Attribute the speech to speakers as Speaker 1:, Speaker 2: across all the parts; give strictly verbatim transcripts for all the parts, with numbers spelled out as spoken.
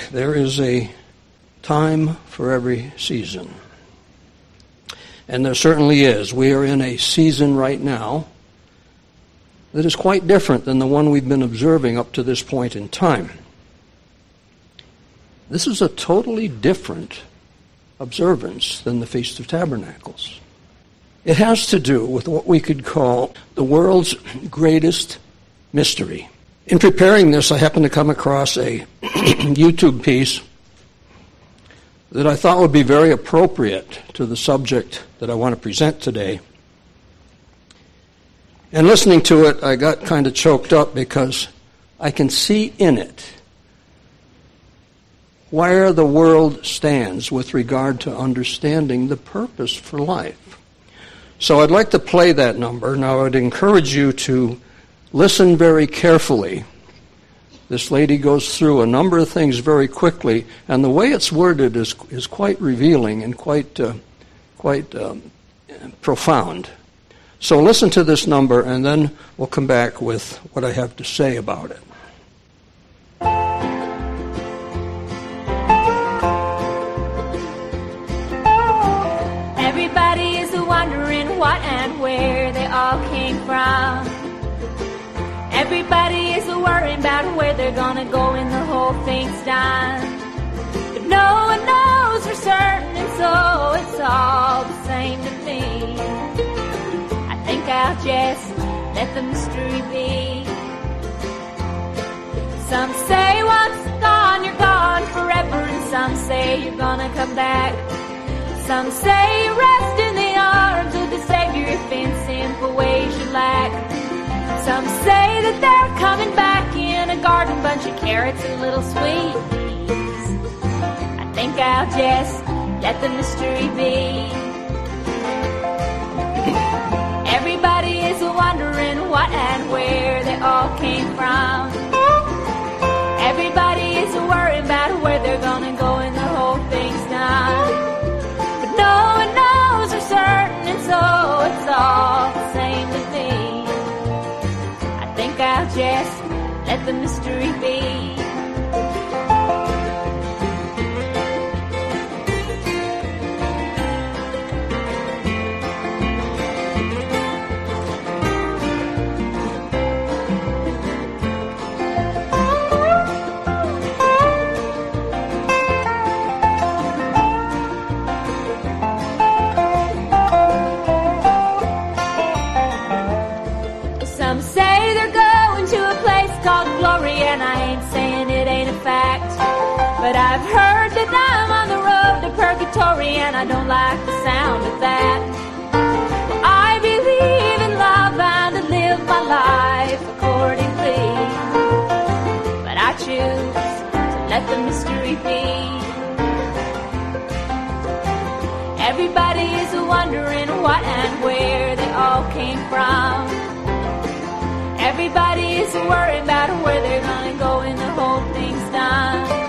Speaker 1: there is a time for every season. And there certainly is. We are in a season right now that is quite different than the one we've been observing up to this point in time. This is a totally different observance than the Feast of Tabernacles. It has to do with what we could call the world's greatest mystery. In preparing this, I happened to come across a YouTube piece that I thought would be very appropriate to the subject that I want to present today. And listening to it, I got kind of choked up because I can see in it where the world stands with regard to understanding the purpose for life. So I'd like to play that number. Now, I'd encourage you to listen very carefully. This lady goes through a number of things very quickly, and the way it's worded is is quite revealing and quite uh, quite um, profound. So listen to this number, and then we'll come back with what I have to say about it.
Speaker 2: Everybody is wondering what and where they all came from. Everybody is worrying about where they're gonna go when the whole thing's done. But no one knows for certain, and so it's all the same to me. I think I'll just let the mystery be. Some say once gone, you're gone forever, and some say you're gonna come back. Some say you rest in the arms of the Savior if in sinful ways you lack. Some say that they're coming back in a garden, bunch of carrots and little sweeties. I think I'll just let the mystery be. Everybody is wondering what and where they all came from. Everybody is worried about where they're gonna go when the whole thing's done. But no one knows for certain, and so it's all the same to me. I think I'll just let the mystery be. But I've heard that I'm on the road to purgatory, and I don't like the sound of that. I believe in love and to live my life accordingly, but I choose to let the mystery be. Everybody is wondering what and where they all came from. Everybody is worried about where they're gonna go when the whole thing's done.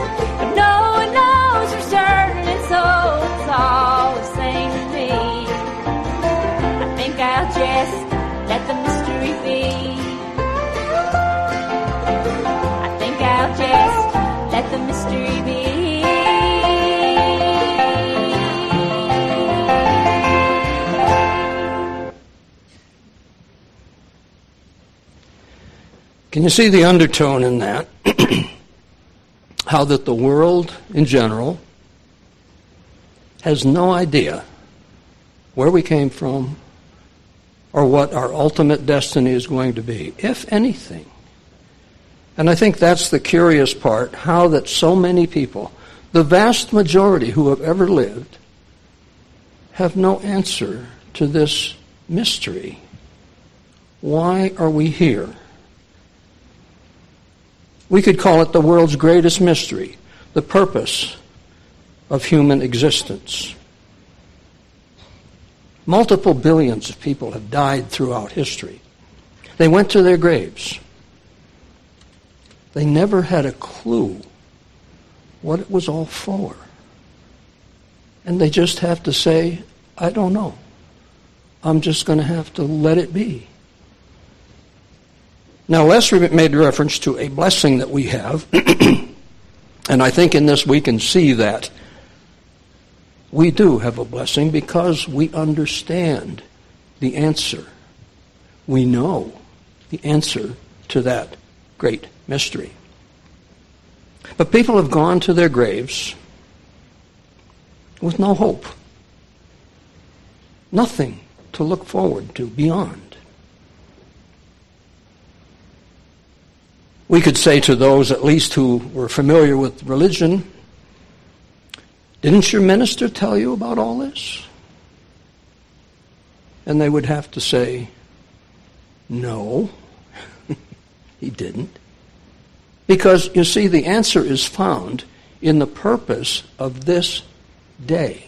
Speaker 2: So it's all the same to me. I think I'll just let the mystery be. I think I'll just let the mystery be.
Speaker 1: Can you see the undertone in that? How that the world in general has no idea where we came from or what our ultimate destiny is going to be, if anything. And I think that's the curious part, how that so many people, the vast majority who have ever lived, have no answer to this mystery. Why are we here? We could call it the world's greatest mystery, the purpose of human existence. Multiple billions of people have died throughout history. They went to their graves. They never had a clue what it was all for. And they just have to say, I don't know. I'm just going to have to let it be. Now, Les made reference to a blessing that we have And I think in this we can see that we do have a blessing because we understand the answer. We know the answer to that great mystery. But people have gone to their graves with no hope. Nothing to look forward to beyond. We could say to those at least who were familiar with religion, didn't your minister tell you about all this? And they would have to say, no, he didn't. Because, you see, the answer is found in the purpose of this day.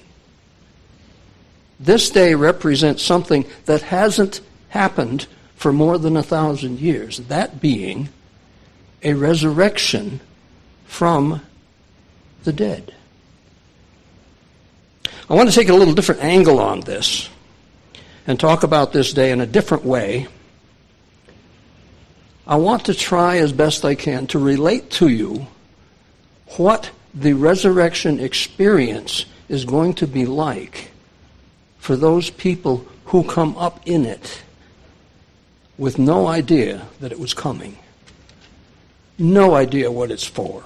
Speaker 1: This day represents something that hasn't happened for more than a thousand years, that being a resurrection from the dead. I want to take a little different angle on this and talk about this day in a different way. I want to try as best I can to relate to you what the resurrection experience is going to be like for those people who come up in it with no idea that it was coming. No idea what it's for.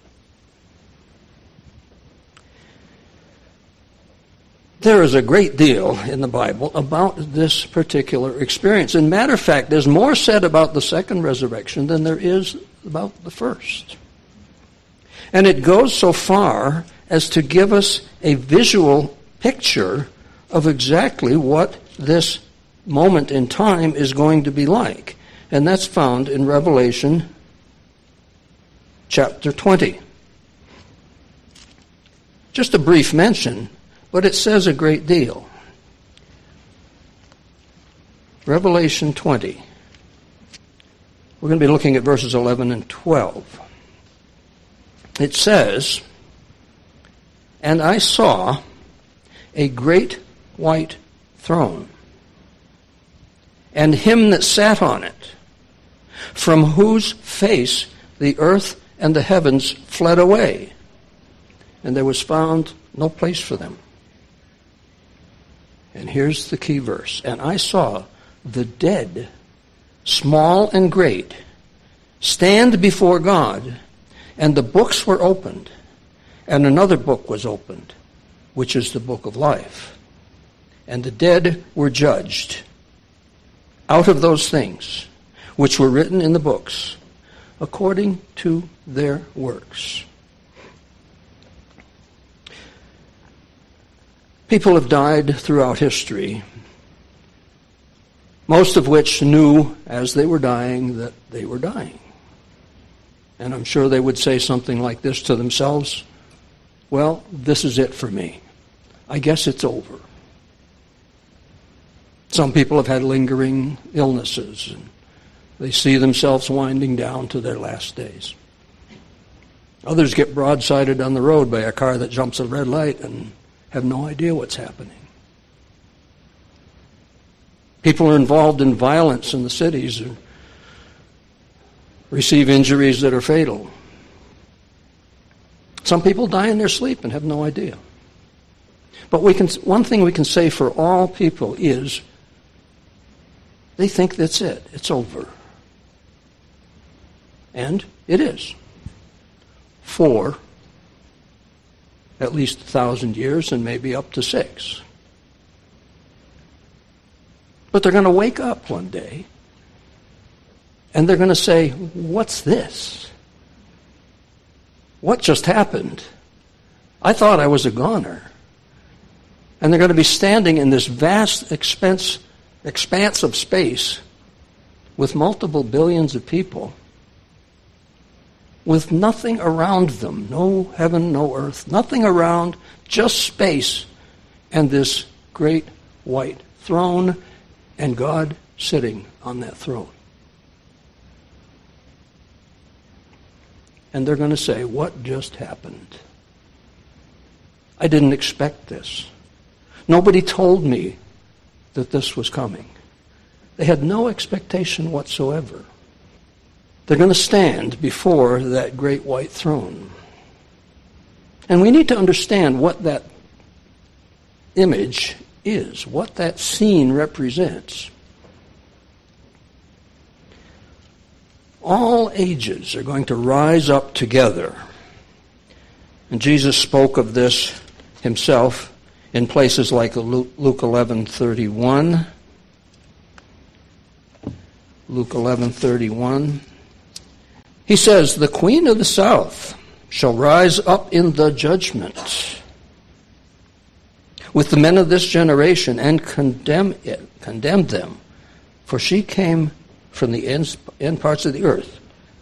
Speaker 1: There is a great deal in the Bible about this particular experience. And matter of fact, there's more said about the second resurrection than there is about the first. And it goes so far as to give us a visual picture of exactly what this moment in time is going to be like. And that's found in Revelation chapter twenty. Just a brief mention, but it says a great deal. Revelation twenty. We're going to be looking at verses eleven and twelve. It says, "And I saw a great white throne, and him that sat on it, from whose face the earth and the heavens fled away, and there was found no place for them." And here's the key verse. "And I saw the dead, small and great, stand before God, and the books were opened, and another book was opened, which is the book of life. And the dead were judged out of those things which were written in the books, according to their works." People have died throughout history, most of which knew as they were dying that they were dying. And I'm sure they would say something like this to themselves, well, this is it for me. I guess it's over. Some people have had lingering illnesses, and they see themselves winding down to their last days. Others get broadsided on the road by a car that jumps a red light and have no idea what's happening. People are involved in violence in the cities and receive injuries that are fatal. Some people die in their sleep and have no idea. But we can, one thing we can say for all people is they think that's it. It's over. And it is. For at least a thousand years and maybe up to six. But they're going to wake up one day and they're going to say, what's this? What just happened? I thought I was a goner. And they're going to be standing in this vast expense, expanse of space with multiple billions of people, with nothing around them, no heaven, no earth, nothing around, just space, and this great white throne, and God sitting on that throne. And they're going to say, what just happened? I didn't expect this. Nobody told me that this was coming. They had no expectation whatsoever. They're going to stand before that great white throne. And we need to understand what that image is, what that scene represents. All ages are going to rise up together. And Jesus spoke of this himself in places like Luke eleven thirty-one. Luke eleven thirty-one. He says, "The queen of the south shall rise up in the judgment with the men of this generation and condemn it, condemn them, for she came from the end, end parts of the earth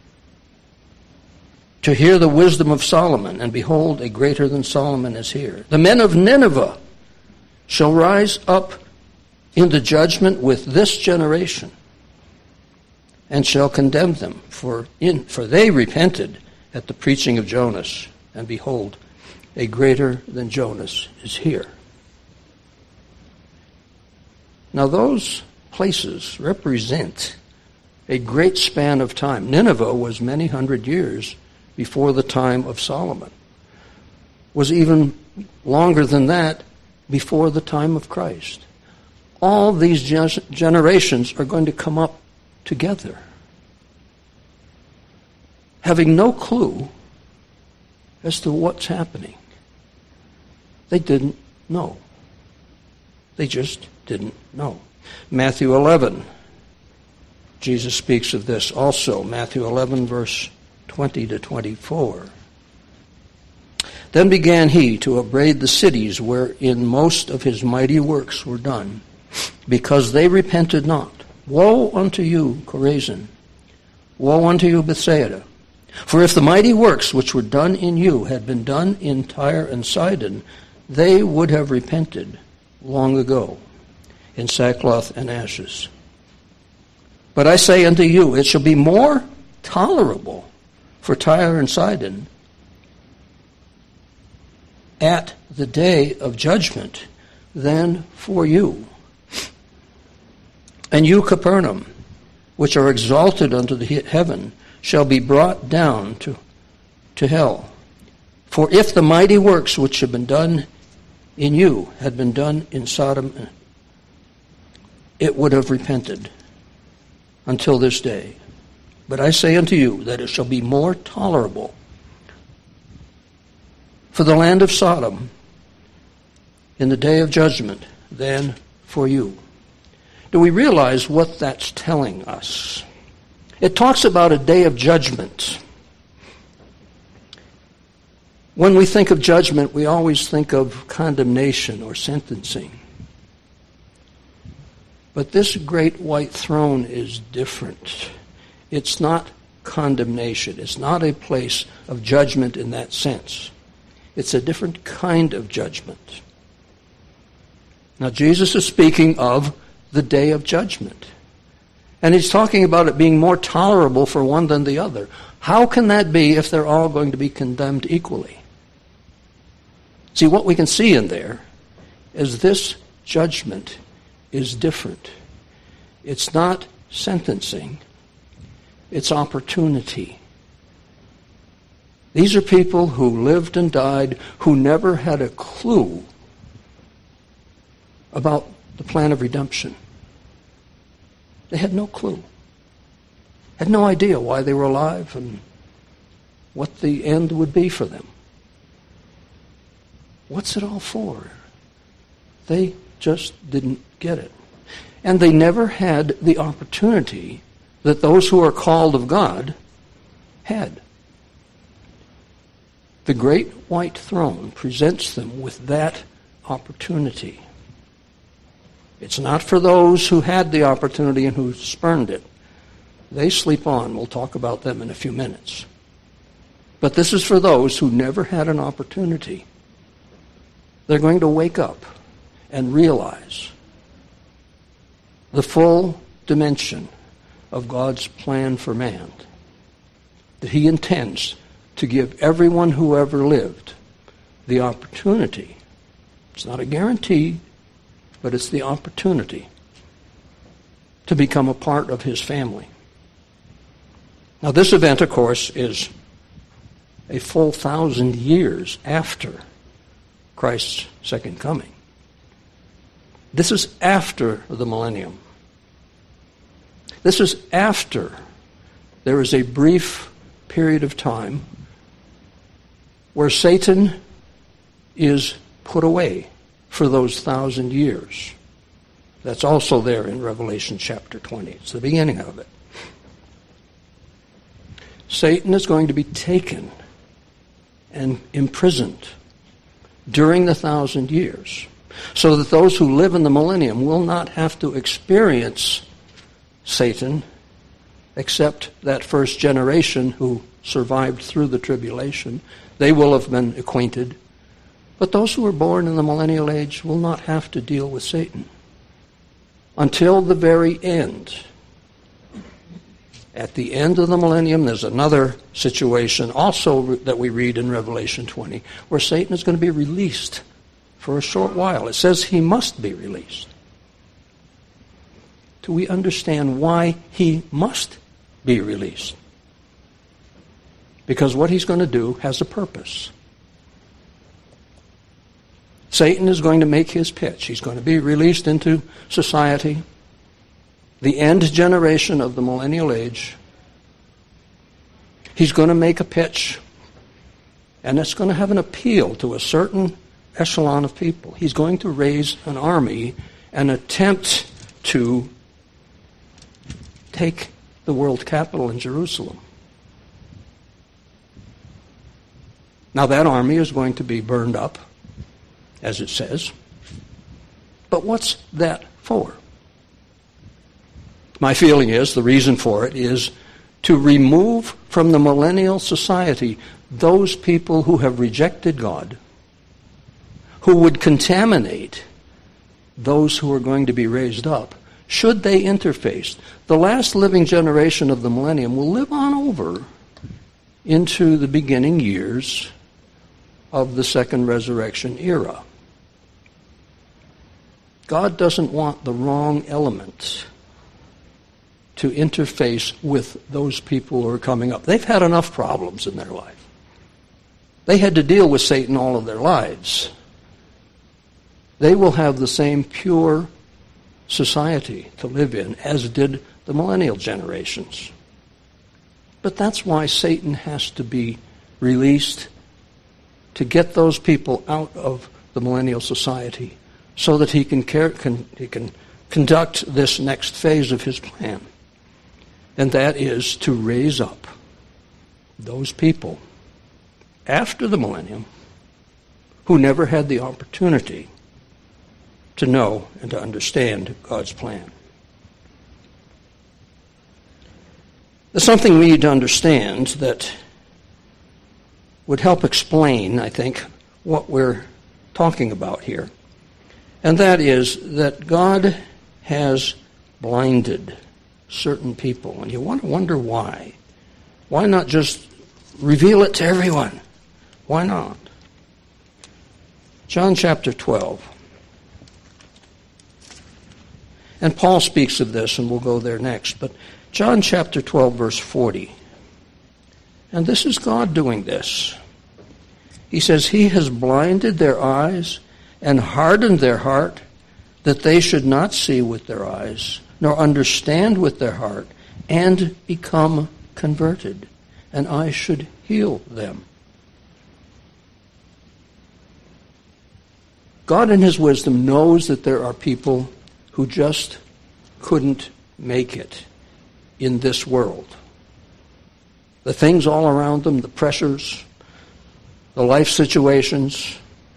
Speaker 1: to hear the wisdom of Solomon, and behold, a greater than Solomon is here. The men of Nineveh shall rise up in the judgment with this generation, and shall condemn them, for in for they repented at the preaching of Jonas, and behold, a greater than Jonas is here." Now those places represent a great span of time. Nineveh was many hundred years before the time of Solomon. Was even longer than that before the time of Christ. All these generations are going to come up together, having no clue as to what's happening. They didn't know. They just didn't know. Matthew eleven, Jesus speaks of this also. Matthew eleven, verse twenty to twenty-four. "Then began he to upbraid the cities wherein most of his mighty works were done, because they repented not. Woe unto you, Chorazin! Woe unto you, Bethsaida! For if the mighty works which were done in you had been done in Tyre and Sidon, they would have repented long ago in sackcloth and ashes. But I say unto you, it shall be more tolerable for Tyre and Sidon at the day of judgment than for you. And you, Capernaum, which are exalted unto the heaven, shall be brought down to, to hell. For if the mighty works which have been done in you had been done in Sodom, it would have repented until this day. But I say unto you that it shall be more tolerable for the land of Sodom in the day of judgment than for you." Do we realize what that's telling us? It talks about a day of judgment. When we think of judgment, we always think of condemnation or sentencing. But this great white throne is different. It's not condemnation. It's not a place of judgment in that sense. It's a different kind of judgment. Now, Jesus is speaking of the day of judgment. And he's talking about it being more tolerable for one than the other. How can that be if they're all going to be condemned equally? See, what we can see in there is this judgment is different. It's not sentencing. It's opportunity. These are people who lived and died who never had a clue about the plan of redemption. They had no clue. Had no idea why they were alive and what the end would be for them. What's it all for? They just didn't get it. And they never had the opportunity that those who are called of God had. The great white throne presents them with that opportunity. It's not for those who had the opportunity and who spurned it. They sleep on. We'll talk about them in a few minutes. But this is for those who never had an opportunity. They're going to wake up and realize the full dimension of God's plan for man. That he intends to give everyone who ever lived the opportunity. It's not a guarantee, but it's the opportunity to become a part of his family. Now, this event, of course, is a full thousand years after Christ's second coming. This is after the millennium. This is after there is a brief period of time where Satan is put away for those thousand years. That's also there in Revelation chapter twenty. It's the beginning of it. Satan is going to be taken and imprisoned during the thousand years, so that those who live in the millennium will not have to experience Satan except that first generation who survived through the tribulation. They will have been acquainted. But those who are born in the millennial age will not have to deal with Satan until the very end. At the end of the millennium, there's another situation also that we read in Revelation twenty, where Satan is going to be released for a short while. It says he must be released. Do we understand why he must be released? Because what he's going to do has a purpose. Satan is going to make his pitch. He's going to be released into society, the end generation of the millennial age. He's going to make a pitch, and it's going to have an appeal to a certain echelon of people. He's going to raise an army and attempt to take the world capital in Jerusalem. Now that army is going to be burned up, as it says. But what's that for? My feeling is the reason for it is to remove from the millennial society those people who have rejected God, who would contaminate those who are going to be raised up, should they interface. The last living generation of the millennium will live on over into the beginning years of the second resurrection era. God doesn't want the wrong element to interface with those people who are coming up. They've had enough problems in their life. They had to deal with Satan all of their lives. They will have the same pure society to live in as did the millennial generations. But that's why Satan has to be released, to get those people out of the millennial society so that he can, care, can, he can conduct this next phase of his plan. And that is to raise up those people after the millennium who never had the opportunity to know and to understand God's plan. There's something we need to understand that would help explain, I think, what we're talking about here. And that is that God has blinded certain people. And you want to wonder why. Why not just reveal it to everyone? Why not? John chapter twelve. And Paul speaks of this, and we'll go there next. But John chapter twelve, verse forty. And this is God doing this. He says, He has blinded their eyes and hardened their heart, that they should not see with their eyes, nor understand with their heart, and become converted, and I should heal them. God in His wisdom knows that there are people who just couldn't make it in this world. The things all around them, the pressures, the life situations,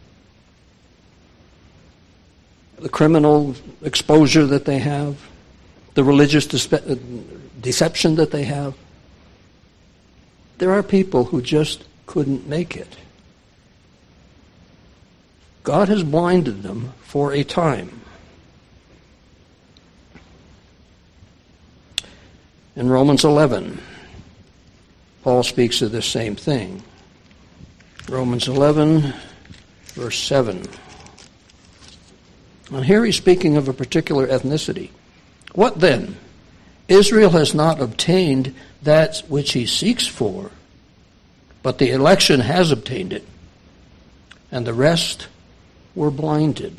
Speaker 1: the criminal exposure that they have, the religious deception that they have. There are people who just couldn't make it. God has blinded them for a time. In Romans eleven, Paul speaks of this same thing. Romans eleven, verse seven. And here he's speaking of a particular ethnicity. What then? Israel has not obtained that which he seeks for, But the election has obtained it, and the rest were blinded.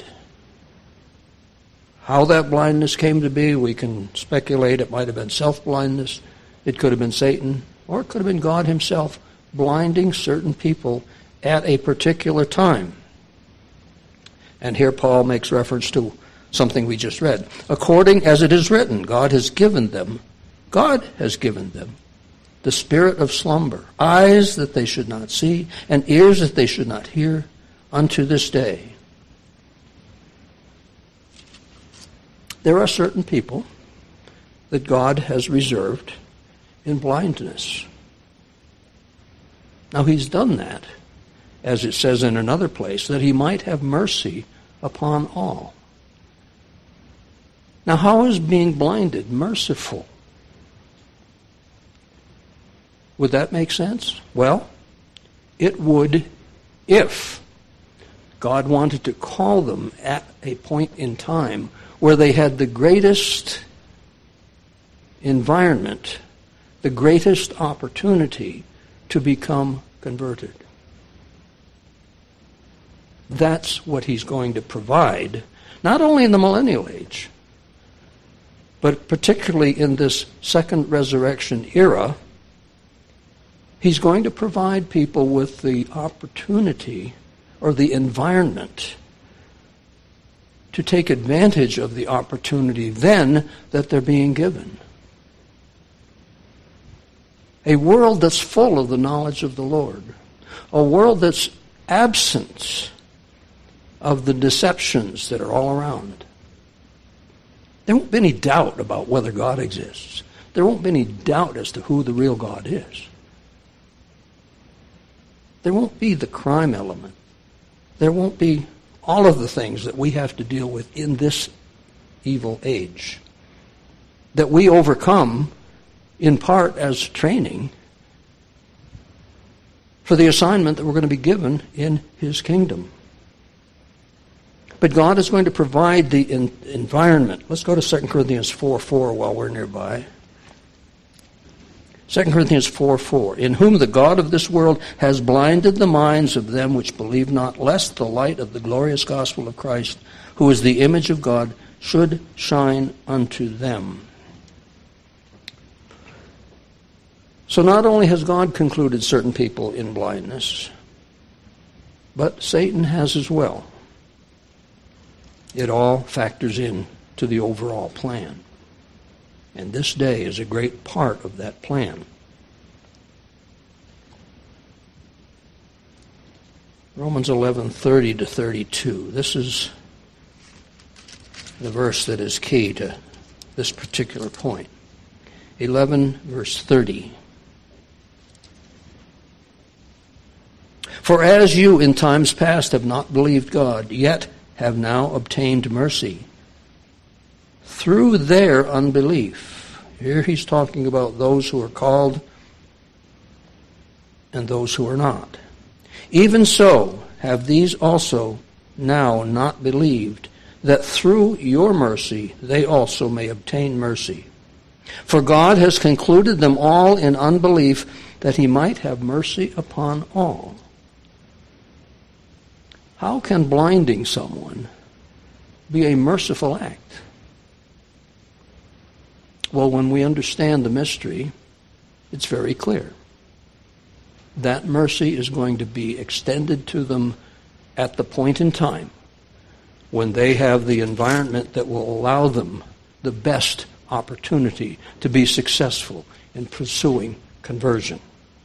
Speaker 1: How that blindness came to be, we can speculate. It might have been self-blindness. It could have been Satan, or it could have been God himself blinding certain people at a particular time. And here Paul makes reference to something we just read. According as it is written, God has given them, God has given them the spirit of slumber, eyes that they should not see, and ears that they should not hear, unto this day. There are certain people that God has reserved in blindness. Now he's done that, as it says in another place, that he might have mercy upon all. Now how is being blinded merciful? Would that make sense? Well, it would if God wanted to call them at a point in time where they had the greatest environment, the greatest opportunity to become converted. That's what he's going to provide, not only in the millennial age, but particularly in this second resurrection era. He's going to provide people with the opportunity or the environment to take advantage of the opportunity then that they're being given. A world that's full of the knowledge of the Lord. A world that's absent of the deceptions that are all around. There won't be any doubt about whether God exists. There won't be any doubt as to who the real God is. There won't be the crime element. There won't be all of the things that we have to deal with in this evil age that we overcome in part as training for the assignment that we're going to be given in his kingdom. But God is going to provide the in- environment. Let's go to Second Corinthians four four while we're nearby. Second Corinthians four four, in whom the God of this world has blinded the minds of them which believe not, lest the light of the glorious gospel of Christ, who is the image of God, should shine unto them. So not only has God concluded certain people in blindness, but Satan has as well. It all factors in to the overall plan. And this day is a great part of that plan. Romans eleven thirty to thirty-two. This is the verse that is key to this particular point. eleven verse thirty. For as you in times past have not believed God, yet have now obtained mercy through their unbelief. Here he's talking about those who are called and those who are not. Even so have these also now not believed, that through your mercy they also may obtain mercy. For God has concluded them all in unbelief, that he might have mercy upon all. How can blinding someone be a merciful act? Well, when we understand the mystery, it's very clear. That mercy is going to be extended to them at the point in time when they have the environment that will allow them the best opportunity to be successful in pursuing conversion.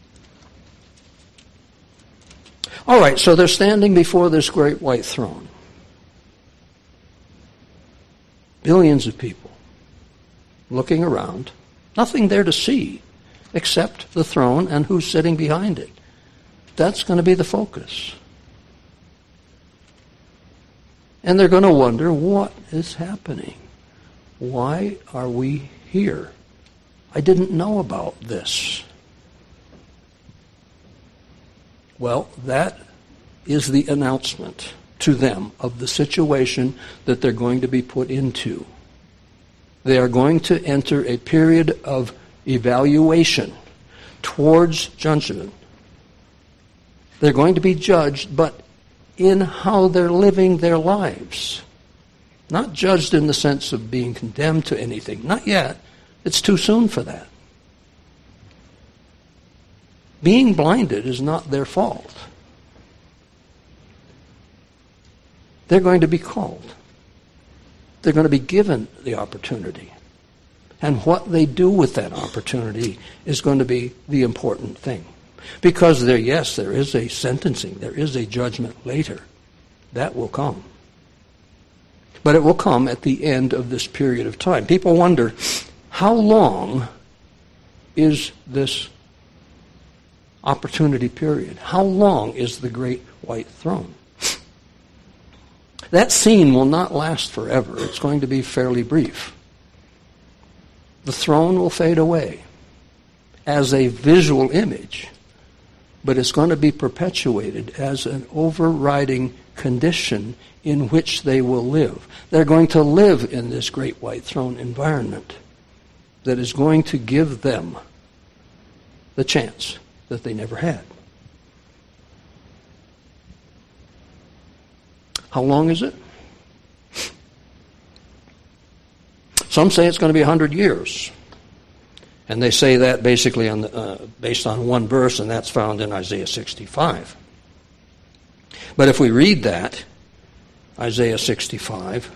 Speaker 1: All right, so they're standing before this great white throne. Billions of people looking around, nothing there to see except the throne and who's sitting behind it. That's going to be the focus. And they're going to wonder, what is happening? Why are we here? I didn't know about this. Well, that is the announcement to them of the situation that they're going to be put into. They are going to enter a period of evaluation towards judgment They're going to be judged, but in how they're living their lives. Not judged in the sense of being condemned to anything. Not yet. It's too soon for that. Being blinded is not their fault. They're going to be called. They're going to be given the opportunity. And what they do with that opportunity is going to be the important thing. Because there, yes, there is a sentencing, there is a judgment later. That will come. But it will come at the end of this period of time. People wonder, how long is this opportunity period? How long is the great white throne? That scene will not last forever. It's going to be fairly brief. The throne will fade away as a visual image, but it's going to be perpetuated as an overriding condition in which they will live. They're going to live in this great white throne environment that is going to give them the chance that they never had. How long is it? Some say it's going to be one hundred years. And they say that basically on the, uh, based on one verse, and that's found in Isaiah sixty-five. But if we read that, Isaiah sixty-five,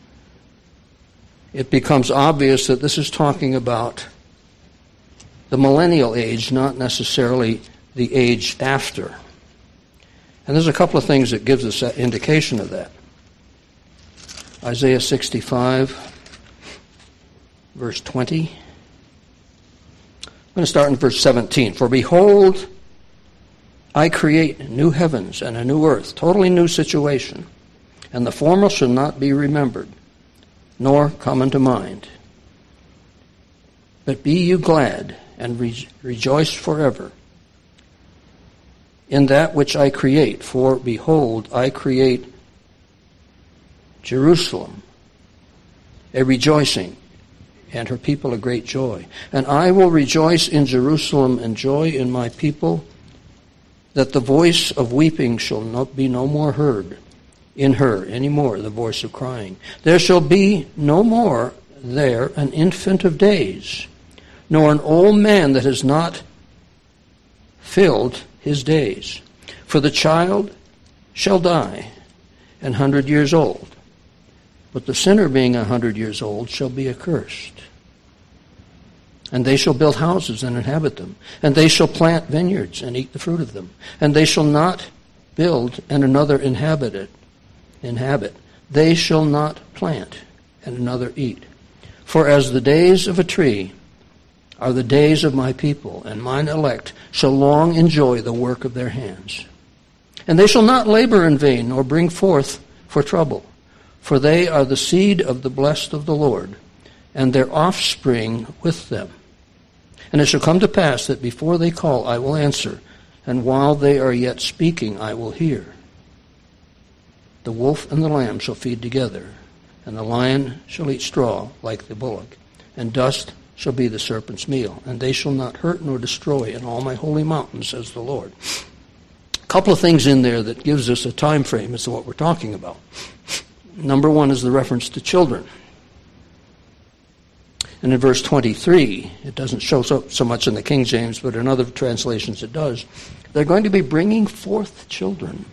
Speaker 1: it becomes obvious that this is talking about the millennial age, not necessarily the age after. And there's a couple of things that gives us that indication of that. Isaiah sixty-five, verse twenty. I'm going to start in verse seventeen. For behold, I create new heavens and a new earth, totally new situation, and the former shall not be remembered, nor come into mind. But be you glad and re- rejoice forever in that which I create. For behold, I create Jerusalem, a rejoicing, and her people a great joy. And I will rejoice in Jerusalem and joy in my people, that the voice of weeping shall not be no more heard in her any more, the voice of crying. There shall be no more there an infant of days, nor an old man that has not filled his days. For the child shall die an hundred years old, but the sinner being a hundred years old shall be accursed. And they shall build houses and inhabit them, and they shall plant vineyards and eat the fruit of them, and they shall not build and another inhabit it. Inhabit. They shall not plant and another eat. For as the days of a tree are the days of my people, and mine elect shall long enjoy the work of their hands. And they shall not labor in vain, nor bring forth for trouble. For they are the seed of the blessed of the Lord, and their offspring with them. And it shall come to pass that before they call, I will answer, and while they are yet speaking, I will hear. The wolf and the lamb shall feed together, and the lion shall eat straw like the bullock, and dust shall be the serpent's meal, and they shall not hurt nor destroy in all my holy mountain, says the Lord. A couple of things in there that gives us a time frame as to what we're talking about. Number one is the reference to children. And in verse twenty-three, it doesn't show so, so much in the King James, but in other translations it does. They're going to be bringing forth children.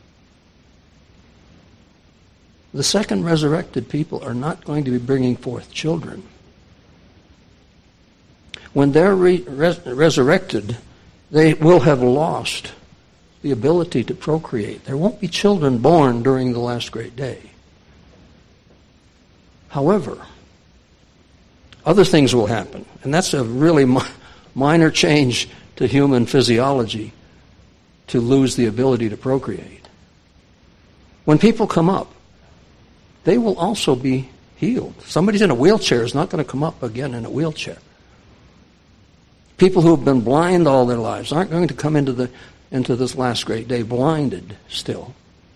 Speaker 1: The second resurrected people are not going to be bringing forth children. When they're re- res- resurrected, they will have lost the ability to procreate. There won't be children born during the last great day. However, other things will happen, and that's a really mi- minor change to human physiology, to lose the ability to procreate. When people come up, they will also be healed. Somebody's in a wheelchair is not going to come up again in a wheelchair. People who have been blind all their lives aren't going to come into the into this last great day blinded still.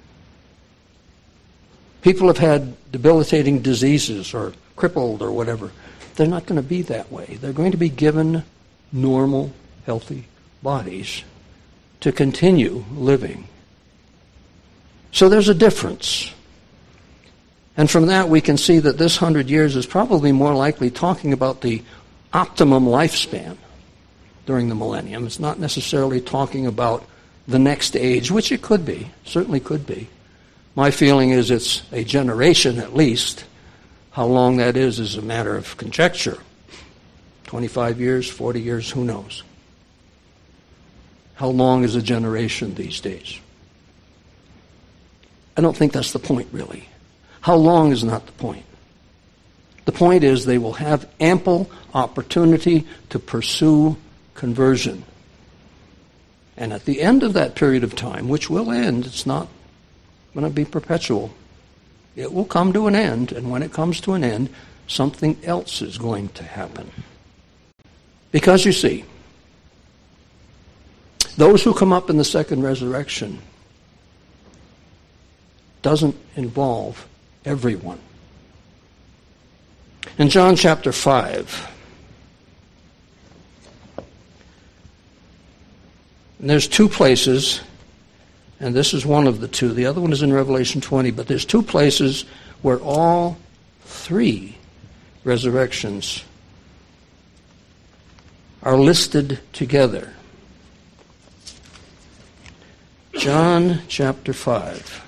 Speaker 1: People have had debilitating diseases or crippled or whatever. They're not going to be that way. They're going to be given normal, healthy bodies to continue living. So there's a difference. And from that we can see that this hundred years is probably more likely talking about the optimum lifespan during the millennium. It's not necessarily talking about the next age, which it could be, certainly could be. My feeling is it's a generation at least. How long that is is a matter of conjecture. twenty-five years, forty years, who knows? How long is a generation these days? I don't think that's the point, really. How long is not the point. The point is they will have ample opportunity to pursue conversion. And at the end of that period of time, which will end, it's not going to be perpetual. It will come to an end, and when it comes to an end, something else is going to happen. Because you see, those who come up in the second resurrection doesn't involve everyone. In John chapter five, and there's two places, and this is one of the two. The other one is in Revelation twenty, but there's two places where all three resurrections are listed together. John chapter five,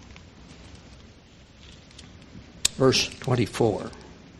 Speaker 1: verse twenty-four.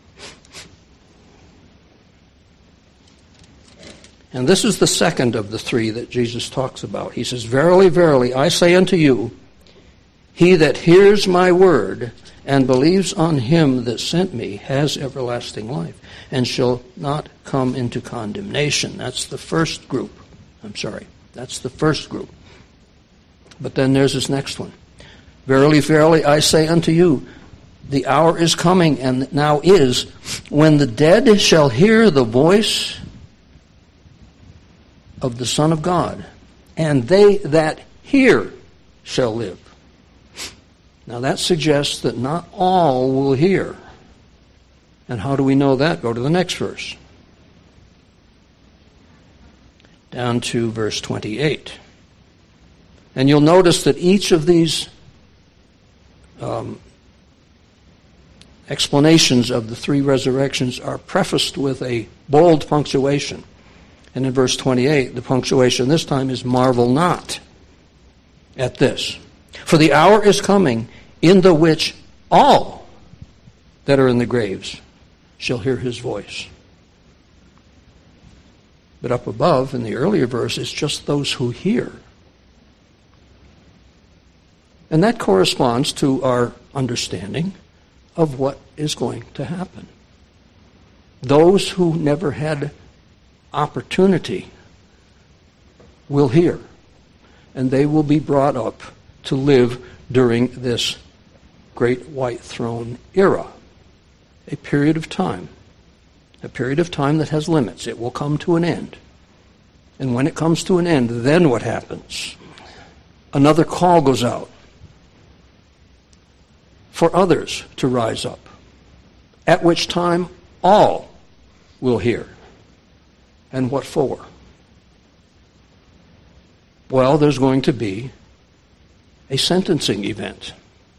Speaker 1: And this is the second of the three that Jesus talks about. He says, "Verily, verily, I say unto you, he that hears my word and believes on him that sent me has everlasting life, and shall not come into condemnation." That's the first group. I'm sorry. That's the first group. But then there's this next one. "Verily, verily, I say unto you, the hour is coming, and now is, when the dead shall hear the voice of the Son of God, and they that hear shall live." Now that suggests that not all will hear. And how do we know that? Go to the next verse. Down to verse twenty-eight. And you'll notice that each of these um, explanations of the three resurrections are prefaced with a bold punctuation. And in verse twenty-eight, the punctuation this time is "marvel not at this. For the hour is coming in the which all that are in the graves shall hear his voice." But up above in the earlier verse, it's just those who hear. And that corresponds to our understanding of what is going to happen. Those who never had opportunity will hear, and they will be brought up to live during this great white throne era, a period of time, a period of time that has limits. It will come to an end. And when it comes to an end, then what happens? Another call goes out for others to rise up, at which time all will hear. And what for? Well, there's going to be a sentencing event.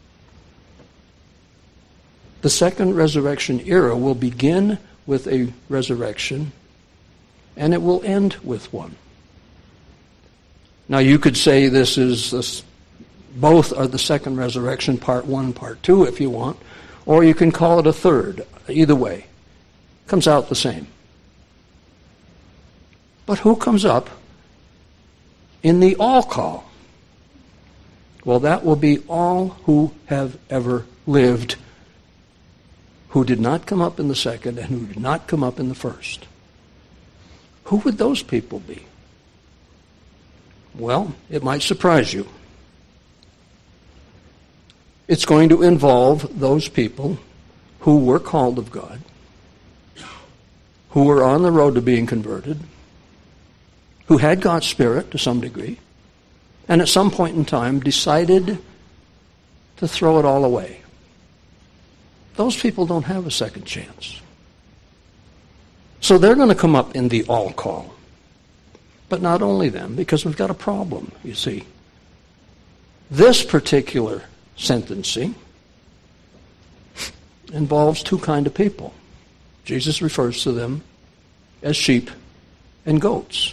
Speaker 1: The second resurrection era will begin with a resurrection, and it will end with one. Now, you could say this is this, both are the second resurrection, part one, part two, if you want, or you can call it a third. Either way, it comes out the same. But who comes up in the all call? Well, that will be all who have ever lived, who did not come up in the second and who did not come up in the first. Who would those people be? Well, it might surprise you. It's going to involve those people who were called of God, who were on the road to being converted, who had God's Spirit to some degree, and at some point in time decided to throw it all away. Those people don't have a second chance. So they're going to come up in the all call. But not only them, because we've got a problem, you see. This particular sentencing involves two kinds of people. Jesus refers to them as sheep and goats.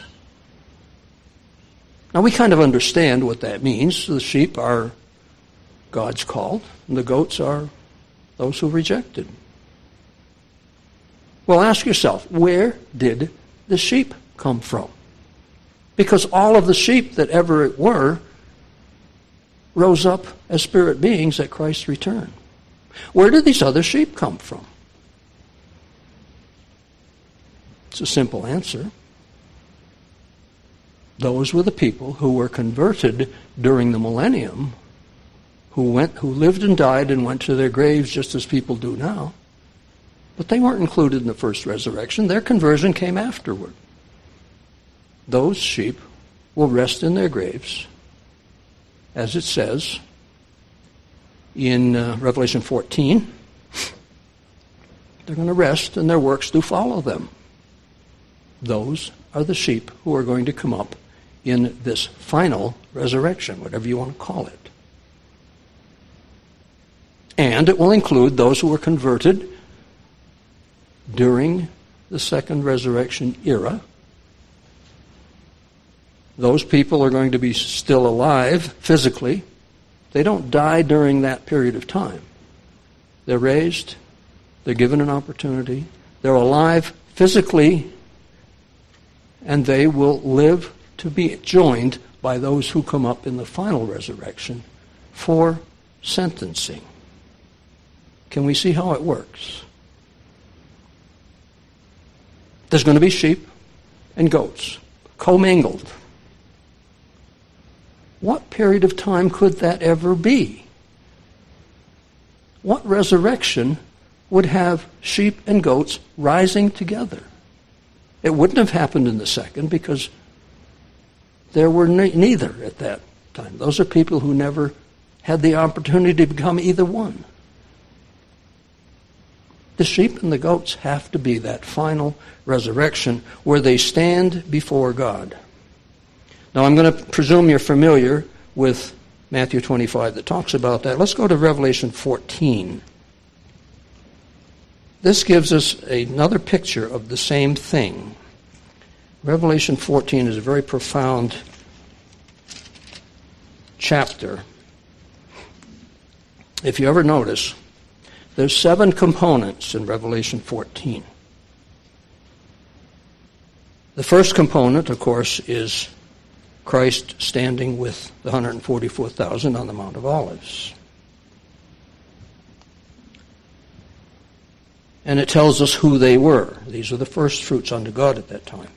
Speaker 1: Now we kind of understand what that means. The sheep are God's called, and the goats are those who rejected. Well, ask yourself, where did the sheep come from? Because all of the sheep that ever were rose up as spirit beings at Christ's return. Where did these other sheep come from? It's a simple answer. Those were the people who were converted during the millennium, who went, who lived and died and went to their graves just as people do now. But they weren't included in the first resurrection. Their conversion came afterward. Those sheep will rest in their graves, as it says in uh, Revelation fourteen. They're going to rest, and their works do follow them. Those are the sheep who are going to come up in this final resurrection, whatever you want to call it. And it will include those who were converted during the second resurrection era. Those people are going to be still alive physically. They don't die during that period of time. They're raised. They're given an opportunity. They're alive physically, and they will live to be joined by those who come up in the final resurrection for sentencing. Can we see how it works? There's going to be sheep and goats, commingled. What period of time could that ever be? What resurrection would have sheep and goats rising together? It wouldn't have happened in the second because there were ne- neither at that time. Those are people who never had the opportunity to become either one. The sheep and the goats have to be that final resurrection where they stand before God. Now I'm going to presume you're familiar with Matthew twenty-five that talks about that. Let's go to Revelation fourteen. This gives us another picture of the same thing. Revelation fourteen is a very profound chapter. If you ever notice, there's seven components in Revelation fourteen. The first component, of course, is Christ standing with the one hundred forty-four thousand on the Mount of Olives. And it tells us who they were. These are the first fruits unto God at that time.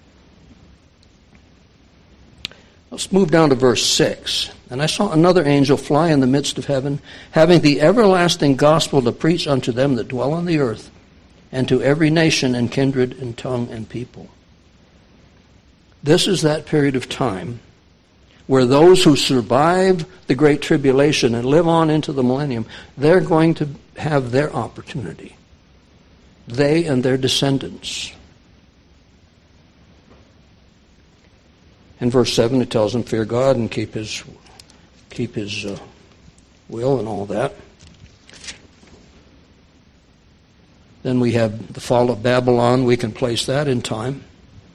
Speaker 1: Let's move down to verse six. And I saw another angel fly in the midst of heaven, having the everlasting gospel to preach unto them that dwell on the earth, and to every nation and kindred and tongue and people. This is that period of time where those who survive the Great Tribulation and live on into the millennium, they're going to have their opportunity. They and their descendants. In verse seven it tells them, fear God and keep his, keep his uh, will and all that. Then we have the fall of Babylon. We can place that in time.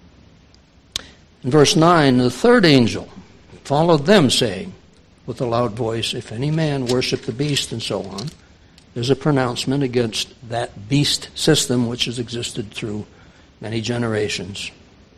Speaker 1: In verse nine, the third angel followed them, saying with a loud voice, if any man worship the beast, and so on. There's a pronouncement against that beast system which has existed through many generations.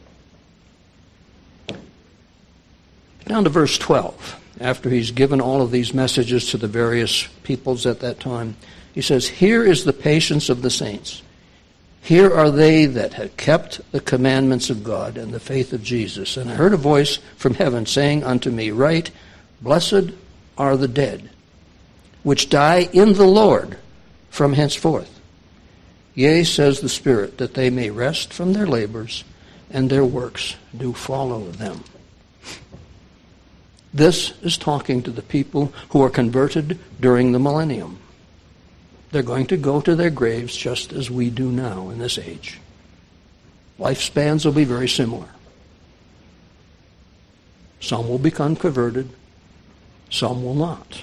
Speaker 1: Down to verse twelve. After he's given all of these messages to the various peoples at that time, he says, here is the patience of the saints. Here are they that have kept the commandments of God and the faith of Jesus. And I heard a voice from heaven saying unto me, write, blessed are the dead, which die in the Lord from henceforth. Yea, says the Spirit, that they may rest from their labors, and their works do follow them. This is talking to the people who are converted during the millennium. They're going to go to their graves just as we do now in this age. Lifespans will be very similar. Some will become converted. Some will not.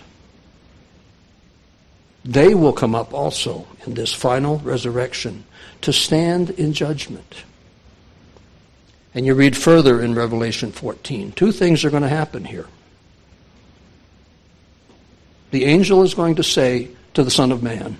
Speaker 1: They will come up also in this final resurrection to stand in judgment. And you read further in Revelation fourteen. Two things are going to happen here. The angel is going to say to the Son of Man,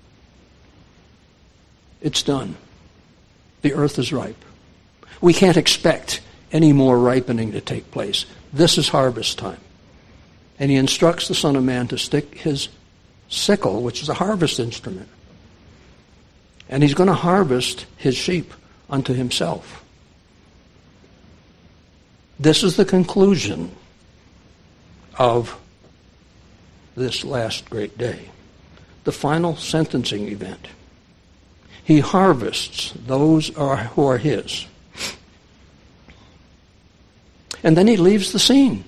Speaker 1: it's done. The earth is ripe. We can't expect any more ripening to take place. This is harvest time. And he instructs the Son of Man to stick his sickle, which is a harvest instrument. And he's going to harvest his sheep unto himself. This is the conclusion of this last great day, the final sentencing event. He harvests those are, who are his. And then he leaves the scene.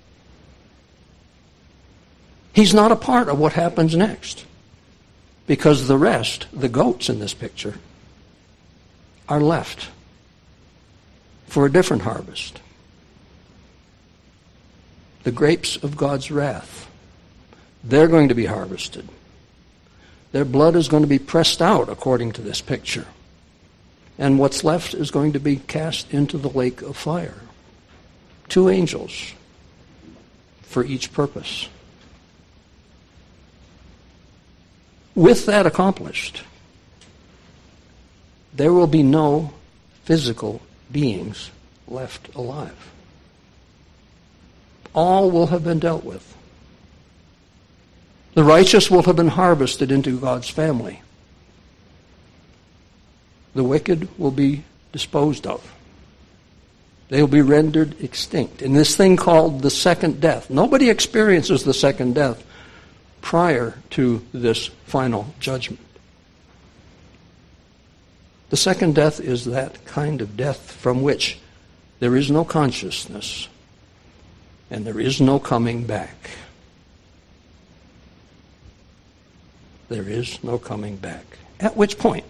Speaker 1: He's not a part of what happens next, because the rest, the goats in this picture, are left for a different harvest. The grapes of God's wrath, they're going to be harvested. Their blood is going to be pressed out according to this picture. And what's left is going to be cast into the lake of fire. Two angels for each purpose. With that accomplished, there will be no physical beings left alive. All will have been dealt with. The righteous will have been harvested into God's family. The wicked will be disposed of. They will be rendered extinct in this thing called the second death. Nobody experiences the second death prior to this final judgment. The second death is that kind of death from which there is no consciousness and there is no coming back. There is no coming back. At which point,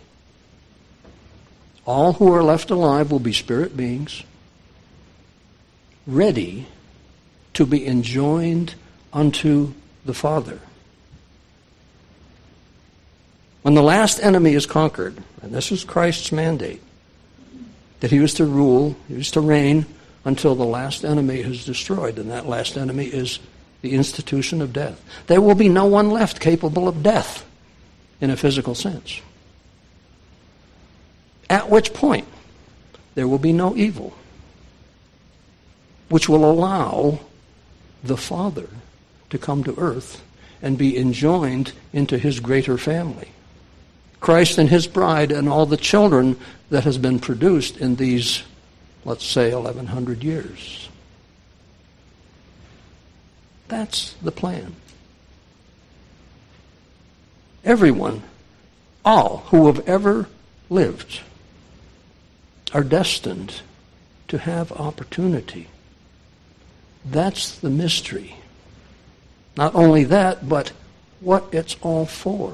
Speaker 1: all who are left alive will be spirit beings, ready to be enjoined unto the Father. When the last enemy is conquered, and this is Christ's mandate, that he was to rule, he was to reign until the last enemy is destroyed, and that last enemy is the institution of death. There will be no one left capable of death in a physical sense. At which point, there will be no evil, which will allow the Father to come to earth and be enjoined into his greater family. Christ and his bride and all the children that has been produced in these, let's say, eleven hundred years. That's the plan. Everyone, all who have ever lived, are destined to have opportunity. That's the mystery. Not only that, but what it's all for.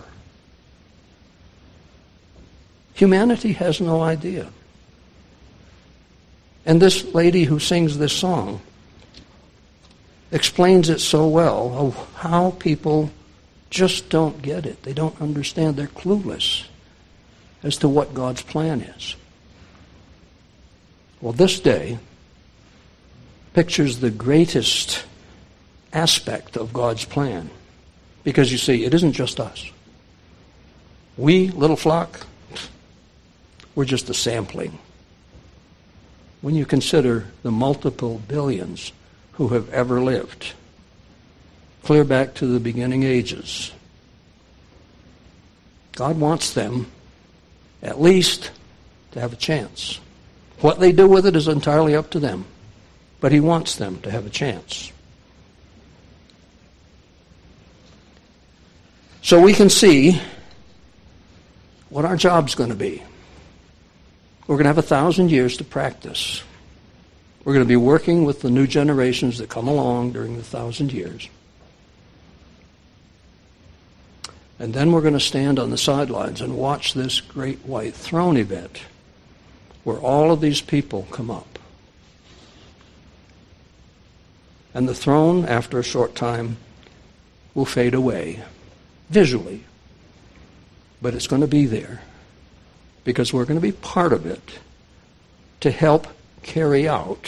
Speaker 1: Humanity has no idea. And this lady who sings this song explains it so well, of how people just don't get it. They don't understand. They're clueless as to what God's plan is. Well, this day pictures the greatest aspect of God's plan. Because you see, it isn't just us. We, little flock, we're just a sampling. When you consider the multiple billions who have ever lived, clear back to the beginning ages, God wants them at least to have a chance. What they do with it is entirely up to them, but he wants them to have a chance. So we can see what our job's going to be. We're going to have a thousand years to practice. We're going to be working with the new generations that come along during the thousand years. And then we're going to stand on the sidelines and watch this great white throne event where all of these people come up. And the throne, after a short time, will fade away, visually. But it's going to be there, because we're going to be part of it to help carry out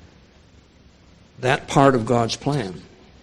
Speaker 1: that part of God's plan.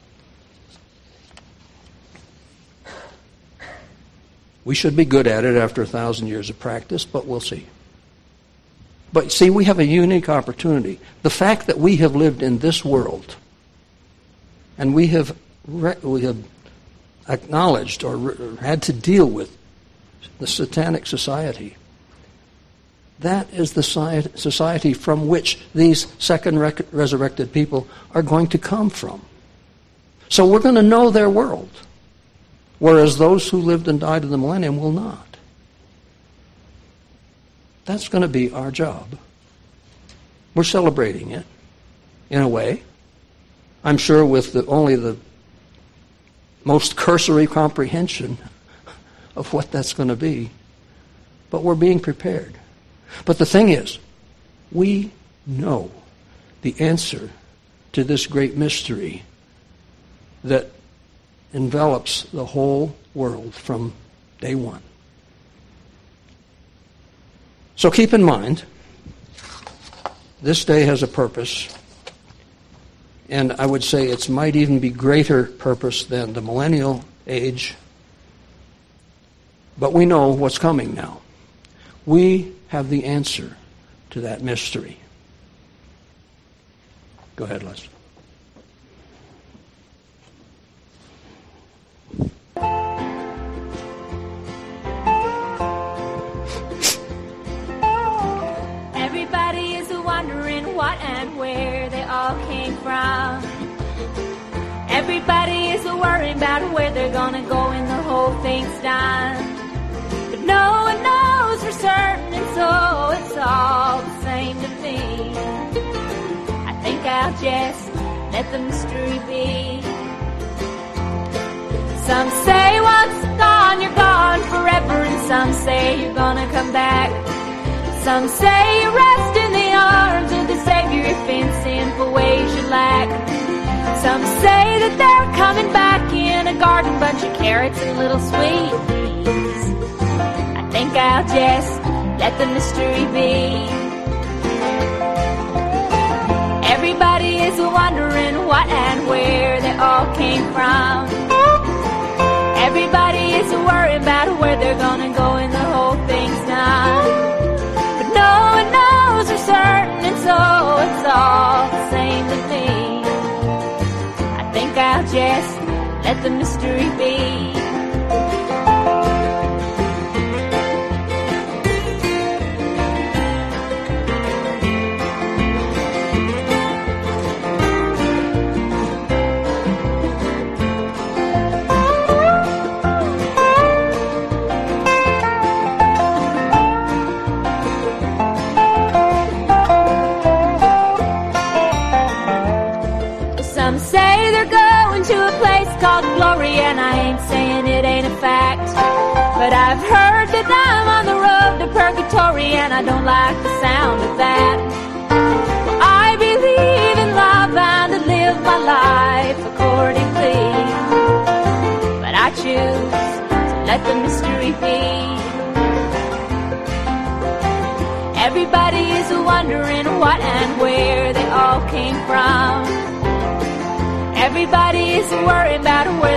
Speaker 1: We should be good at it after a thousand years of practice, but we'll see. But see, we have a unique opportunity. The fact that we have lived in this world, and we have re- we have acknowledged or re- had to deal with the satanic society, that is the society from which these second rec- resurrected people are going to come from. So we're going to know their world, whereas those who lived and died in the millennium will not. That's going to be our job. We're celebrating it, in a way. I'm sure with the, only the most cursory comprehension of what that's going to be. But we're being prepared. But the thing is, we know the answer to this great mystery that envelops the whole world from day one. So keep in mind, this day has a purpose, and I would say it might even be greater purpose than the millennial age, but we know what's coming now. We have the answer to that mystery. Go ahead, Les.
Speaker 2: Everybody is wondering what and where they all came from. Everybody is worrying about where they're gonna go when the whole thing's done. But no one knows for certain, and so it's all the same to me. I think I'll just let the mystery be. Some say once gone, you're gone forever, and some say you're gonna come back. Some say you rest in the arms of the Savior if in sinful ways you lack. Some say that they're coming back in a garden, bunch of carrots and little sweets. I think I'll just let the mystery be. Everybody is wondering what and where they all came from. Everybody is worried about where they're gonna go when the whole thing's done. But no one knows for certain, and so it's all the same to me. I think I'll just let the mystery be. And I ain't saying it ain't a fact, but I've heard that I'm on the road to purgatory, and I don't like the sound of that. Well, I believe in love and to live my life accordingly, but I choose to let the mystery be. Everybody is wondering what and where they all came from. Everybody is worried about where